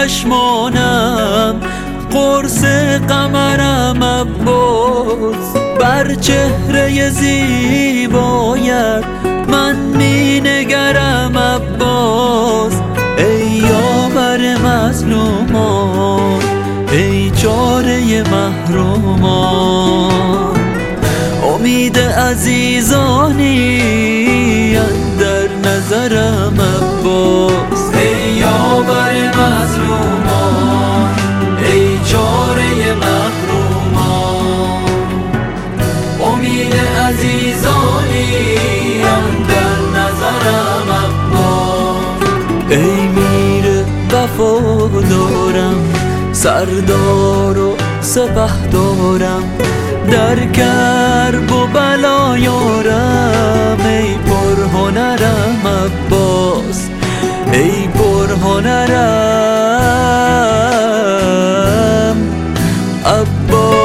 چشمانم، قرص قمرم عباس. بر چهره زیبایت من می نگرم عباس. ای یاور مظلومان، ای چاره محرومان، امید عزیزانی اندر نظرم عباس. ای یاور مظلومان، ای چاره محرومان، امید عزیزانی اندر نظرم عباس. ای میر وفادارم، سردار و سپهدارم، در کرب و بلا یارم. ای پرهنرم عباس، ای پرهنرم عباس.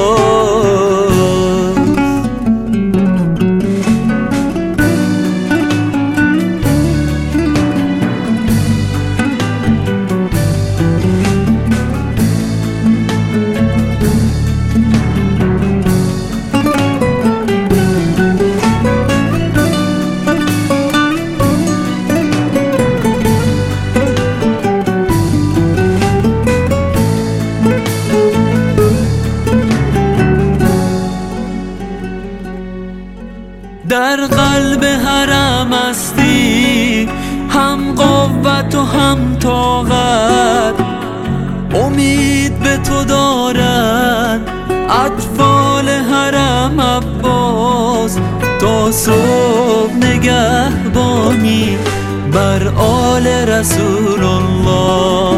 در قلب حرم هستی، هم قوت و هم طاقت، امید به تو دارند اطفال حرم عباس. تا صبح نگهبانی بر آل رسول الله،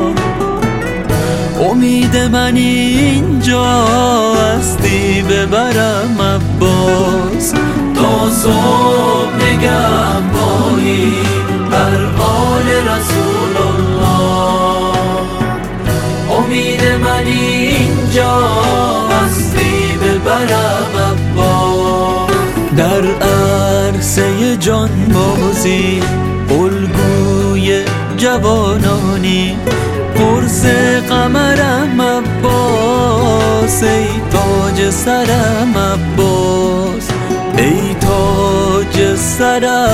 امید من اینجا هستی ببرم عباس. تا صبح نگهبانی بر آل رسول الله، امید من اینجا هستی ببرم عباس. در عرصه جانبازی الگوی جوانانی، قرص قمرم عباس. ای تاج سرم عباس، ای تاج سرم